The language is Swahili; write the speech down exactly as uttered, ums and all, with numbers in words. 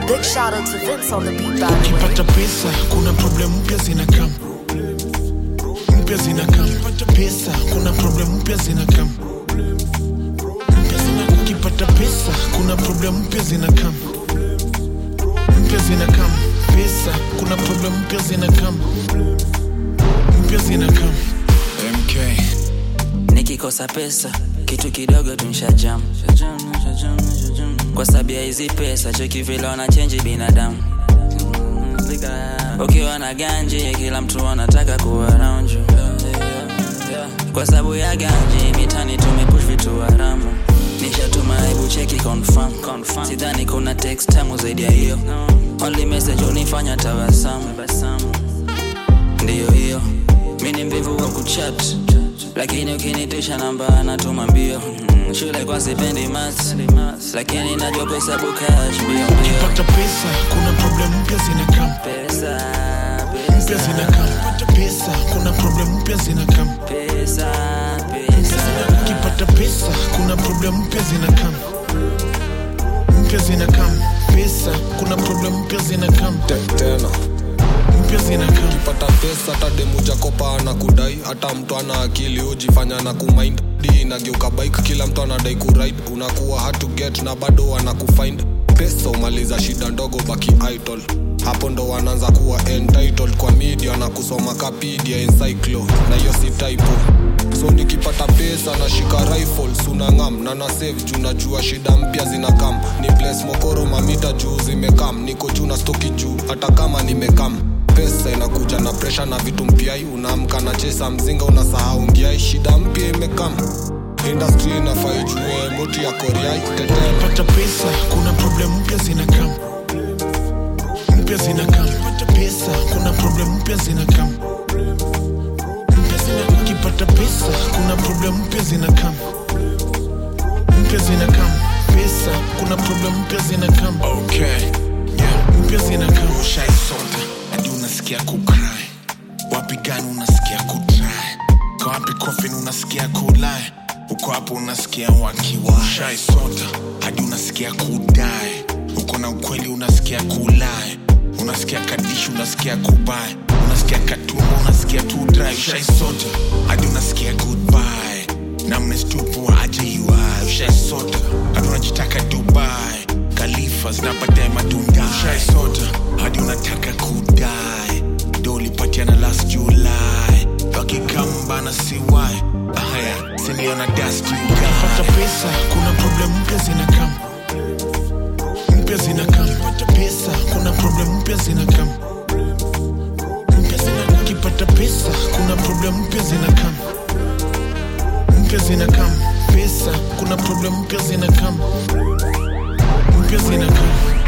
Big shout out to Vince on the beat, by the way. Ukipata pesa kuna problem mpya zinakam, mpya zinakam. Ukipata pesa kuna problem mpya zinakam, mpya zinakam. Ukipata pesa kuna problem mpya zinakam, mpya zinakam. Pesa kuna problem mpya zinakam, mpya zinakam. M K nikikosa pesa kitu kidogo tunshajam, kwa sababu ya hizi pesa cheki vile wana change binadamu. Ukiwa na ganji kila mtu anataka kuwa around you, kwa sababu ya ganji mitani tumepush vitu haramu. Nishatuma hebu cheki confirm, sidhani kuna text tamu zaidi ya hiyo. Only message unifanya tabasamu, ndiyo hiyo. Mimi mvivu wa kuchat, lakini ukinitisha namba natuma mbio. Shule kwa sipendi maths, lakini najua kuhesabu cash mbio mbio. Ukipata pesa kuna problem mpya zinakam, Pesa, mpya zinakam. Ukipata pesa kuna problem mpya zinakam, pesa, pesa. ukipata pesa kuna problem mpya zinakam, mpya zinakam. Pesa kuna problem mpya zinakam, tena mpya zinakam. ukipata pesa hata demu jakopa anakudai, hata mtu ana akili ujifanya na kumind. Di inageuka bike, kila mtu anadai kuride, unakuwa hard to get na bado wanakufind. Pesa umaliza shida ndogo baki idle, hapo ndo wanaanza kuwa entitled kwa media na kusoma kapidia encyclo, na hiyo si typo. So nikipata pesa na shika rifles unangam na na save juu najua shida mpya zinakam. Ni place mokoro mamita juu zimekam, niko juu na stoki juu hata kama nimekam. Pesa inakuja na pressure na vitu mpya, unaamka na chesa mzinga unasahau ngia, shida mpya imekam. Industry inafaa ijue moti ya Korea tetema. Ukipata pesa kuna problem mpya zinakam, mpya zinakam. Ukipata pesa kuna problem mpya zinakam, mpya zinakam. Ukipata pesa kuna problem mpya zinakam, mpya zinakam. Pesa kuna problem mpya zinakam. Okay, yeah, mpya zinakam. Ushai soda hadi unasikia kukry, wapi gani unasikia kutry, kwa wapi coffin unasikia kulai, uko hapo unasikia wakiwa. Ushai soda hadi unasikia kudai, uko na ukweli unasikia kulai, unasikia kadishi unasikia kubai, unasikia katumbo unasikia tu dry. Ushai soda hadi unasikia goodbye, na mnestupu aje yuai. Ushai soda hadi unajitaka Dubai, Khalifa na baadaye matunda. Ushai soda hadi unataka kudai, do ulipatiana last July, wakikamba na C Y ahaya siniona dust you guy. Ukipata pesa kuna problem mpya zinakam, mpya zinakam. Ukipata pesa kuna problem mpya zinakam, mpya zinakam. Ukipata pesa kuna problem mpya zinakam, mpya zinakam. Pesa kuna problem mpya zinakam, mpya zinakam.